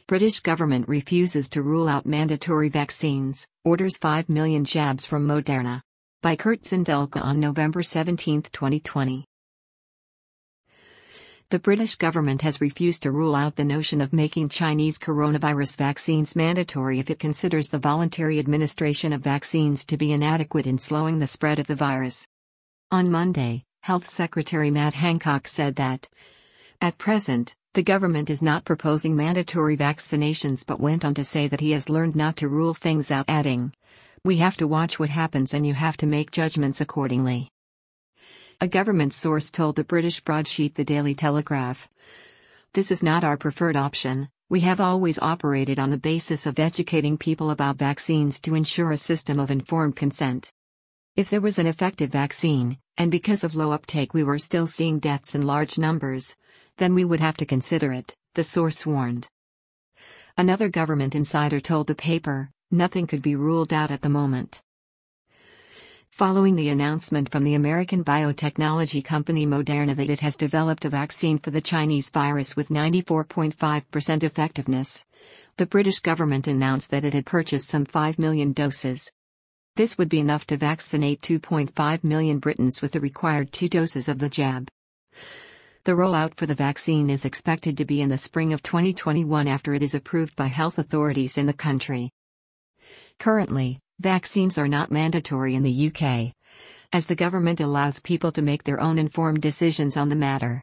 British government refuses to rule out mandatory vaccines, orders 5 million jabs from Moderna. By Kurt Zindelka on November 17, 2020. The British government has refused to rule out the notion of making Chinese coronavirus vaccines mandatory if it considers the voluntary administration of vaccines to be inadequate in slowing the spread of the virus. On Monday, Health Secretary Matt Hancock said that, at present, the government is not proposing mandatory vaccinations, but went on to say that he has learned not to rule things out, adding, "We have to watch what happens and you have to make judgments accordingly." A government source told the British broadsheet The Daily Telegraph, "This is not our preferred option. We have always operated on the basis of educating people about vaccines to ensure a system of informed consent. If there was an effective vaccine, and because of low uptake we were still seeing deaths in large numbers, then we would have to consider it," the source warned. Another government insider told the paper, "Nothing could be ruled out at the moment." Following the announcement from the American biotechnology company Moderna that it has developed a vaccine for the Chinese virus with 94.5% effectiveness, the British government announced that it had purchased some 5 million doses. This would be enough to vaccinate 2.5 million Britons with the required 2 doses of the jab. The rollout for the vaccine is expected to be in the spring of 2021 after it is approved by health authorities in the country. Currently, vaccines are not mandatory in the UK, as the government allows people to make their own informed decisions on the matter.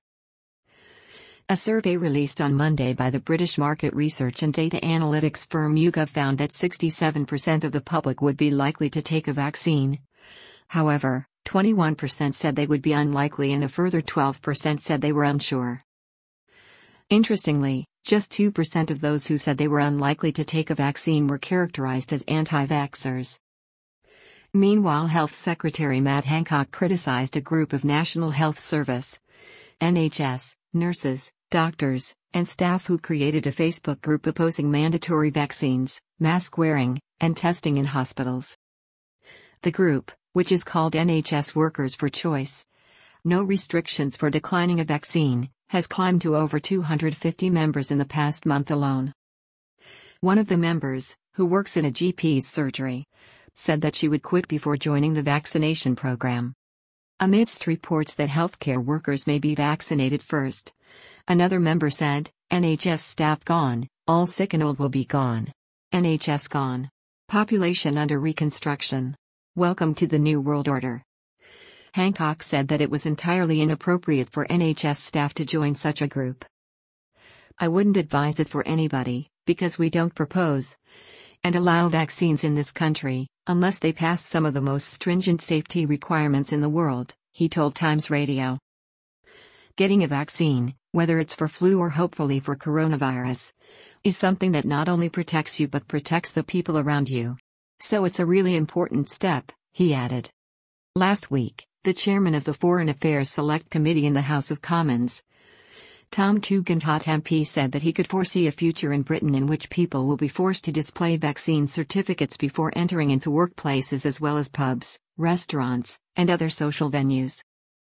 A survey released on Monday by the British market research and data analytics firm YouGov found that 67% of the public would be likely to take a vaccine. However, 21% said they would be unlikely and a further 12% said they were unsure. Interestingly, just 2% of those who said they were unlikely to take a vaccine were characterized as anti-vaxxers. Meanwhile, Health Secretary Matt Hancock criticized a group of National Health Service (NHS) nurses, doctors, and staff who created a Facebook group opposing mandatory vaccines, mask wearing, and testing in hospitals. The group, which is called NHS Workers for Choice, No Restrictions for Declining a Vaccine, has climbed to over 250 members in the past month alone. One of the members, who works in a GP's surgery, said that she would quit before joining the vaccination program. Amidst reports that healthcare workers may be vaccinated first, another member said, "NHS staff gone, all sick and old will be gone. NHS gone. Population under reconstruction. Welcome to the New World Order." Hancock said that it was entirely inappropriate for NHS staff to join such a group. "I wouldn't advise it for anybody, because we don't propose and allow vaccines in this country, unless they pass some of the most stringent safety requirements in the world," he told Times Radio. Getting a vaccine, whether it's for flu or hopefully for coronavirus, is something that not only protects you but protects the people around you. So it's a really important step, he added. Last week, the chairman of the Foreign Affairs Select Committee in the House of Commons, Tom Tugendhat MP, said that he could foresee a future in Britain in which people will be forced to display vaccine certificates before entering into workplaces as well as pubs, restaurants, and other social venues.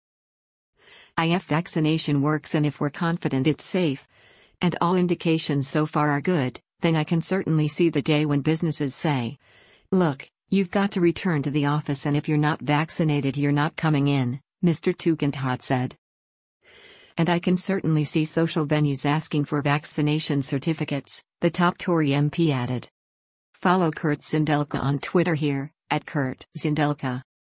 "If vaccination works and if we're confident it's safe, and all indications so far are good, then I can certainly see the day when businesses say, 'Look, you've got to return to the office and if you're not vaccinated you're not coming in,'" Mr. Tugendhat said. "And I can certainly see social venues asking for vaccination certificates," the top Tory MP added. Follow Kurt Zindelka on Twitter here, @KurtZindelka.